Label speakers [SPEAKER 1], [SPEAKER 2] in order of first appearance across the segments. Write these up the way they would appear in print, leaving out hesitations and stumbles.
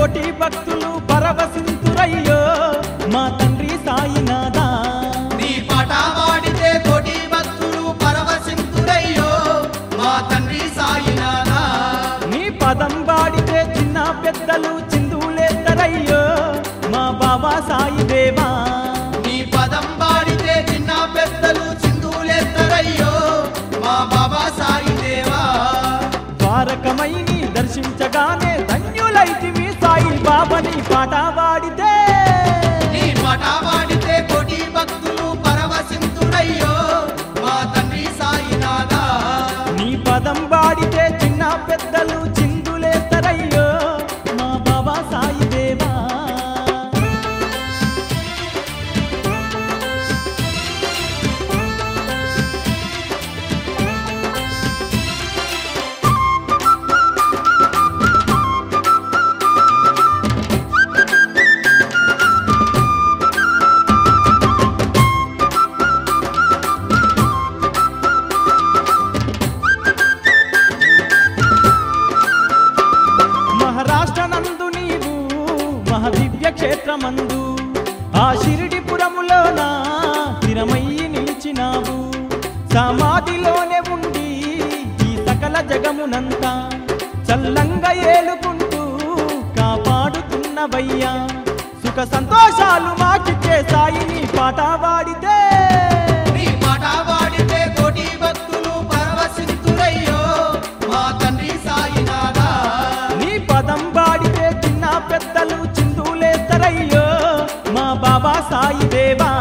[SPEAKER 1] కోటి భక్తులు పరవశింతురయ్యో మా తండ్రి సాయినాథా
[SPEAKER 2] నీ పాట పాడితే కోటి భక్తులు పరవశింతురయ్యో మా తండ్రి సాయినాథా
[SPEAKER 1] నీ పదం పాడితే చిన్న పెద్దలు చిందులేస్తరయ్యో మా బాబా సాయి దేవా
[SPEAKER 2] నీ పదం పాడితే చిన్న పెద్దలు చిందులేస్తరయ్యో మా బాబా సాయి దేవా
[SPEAKER 1] ద్వారకమై నీ దర్శించగానే ధన్యులైతివి సాయి బాబాని పాట పాడితే
[SPEAKER 2] నీ పాట పాడితే కోటి భక్తులు పరవశింతురయ్యో మా తండ్రి సాయినాథా
[SPEAKER 1] నీ పదం పాడితే చిన్న పెద్దలు చిందులేస్తరయ్యో మా బాబా సాయి దేవా మహారాష్ట్ర నందు నీవు మహాదివ్య క్షేత్రమందు ఆ షిరిడిపురములోన స్థిరమయ్యి నిలిచినావు సమాధిలోనే ఉండి ఈ సకల జగమునంతా చల్లంగా ఏలుకుంటూ కాపాడుతున్నవయ్యా సుఖ సంతోషాలు మాకిచ్చే సాయి నీ పాట పాడితే
[SPEAKER 2] నీ పాట పాడితే కోటి భక్తులు పరవశింతురయ్యో మా తండ్రి సాయినాథా
[SPEAKER 1] నీ పదం పాడితే చిన్న పెద్దలు చిందులేస్తరయ్యో మా బాబా సాయి దేవా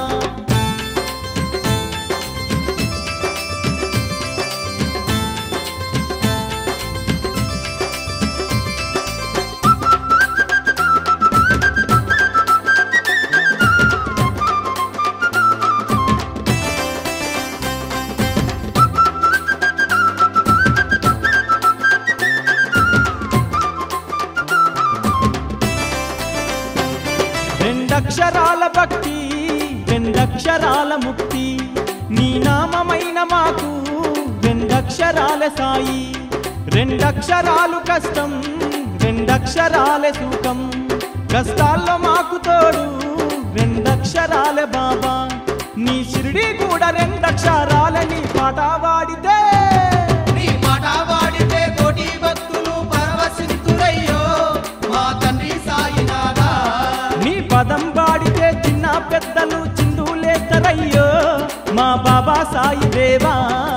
[SPEAKER 1] రెండక్షరాల భక్తి రెండక్షరాల ముక్తి నీ నామమైన మాకు రెండక్షరాల సాయి రెండక్షరాలు కష్టం రెండక్షరాల సుఖం కష్టాల్లో మాకు తోడు రెండక్షరాల బాబా నీ షిరిడి కూడా రెండక్షరాలని పాట పాడితే
[SPEAKER 2] నీ పాట పాడితే కోటి భక్తులు పరవశింతురయ్యో మా తండ్రి సాయినాథా
[SPEAKER 1] నీ పదం పాడితే చిన్న పెద్దలు చిందులేస్తరయ్యో మా బాబా సాయి దేవా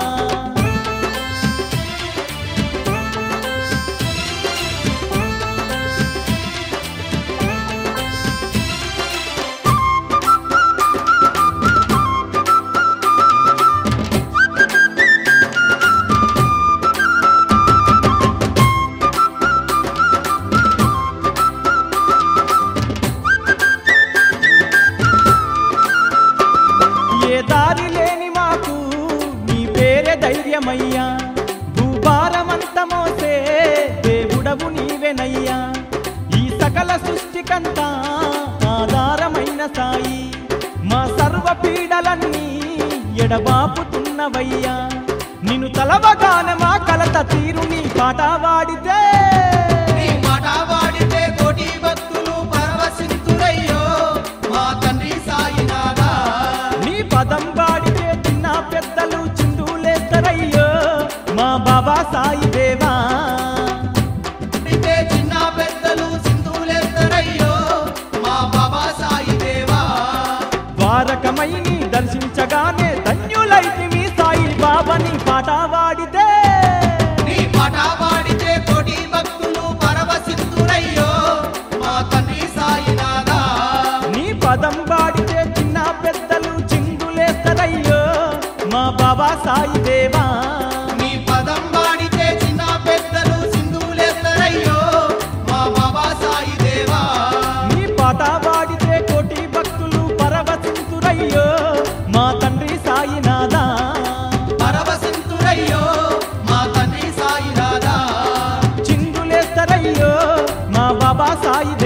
[SPEAKER 1] ఏ దారి లేని మాకు నీ పేరే ధైర్యమయ్యా భూభారమంత మోసే దేవుడవు నీవెనయ్యా ఈ సకల సృష్టికంతా ఆధారమైన సాయి మా సర్వ పీడలన్నీ ఎడబాపుతున్నవయ్యా నిన్ను తలవగానే మా కలత తీరు నీ పాట పాడితే
[SPEAKER 2] నీ పాట పాడితే కోటి భక్తులు పరవశింతురయ్యో మా తండ్రి సాయినాథా
[SPEAKER 1] నీ పదం పాడితే చిన్న పెద్దలు చిందులేస్తరయ్యో మా బాబా సాయి దేవా
[SPEAKER 2] పాడితే చిన్న పెద్దలు సింధులేస్తరయ్యో మా బాబా సాయి దేవా
[SPEAKER 1] ద్వారకమై నీ దర్శించగానే ధన్యులైతివి సాయి బాబాని పాట పాడితే
[SPEAKER 2] నీ పాట పాడితే కోటి భక్తులు పరవశింతురయ్యో మా తండ్రి సాయినాథా
[SPEAKER 1] నీ పదం పాడితే చిన్న పెద్దలు చిందులేస్తరయ్యో మా బాబా సాయి దేవా
[SPEAKER 2] నీ పదం పాడితే చిన్న పెద్దలు సింధులేస్తరయ్యో మా బాబా సాయి దేవా
[SPEAKER 1] నీ పాట పాడితే కోటి భక్తులు పరవశింతురయ్యో మా తండ్రి సాయినాథా
[SPEAKER 2] పరవశింతురయ్యో మా తండ్రి సాయినాథా
[SPEAKER 1] చిందులేస్తరయ్యో మా బాబా సాయి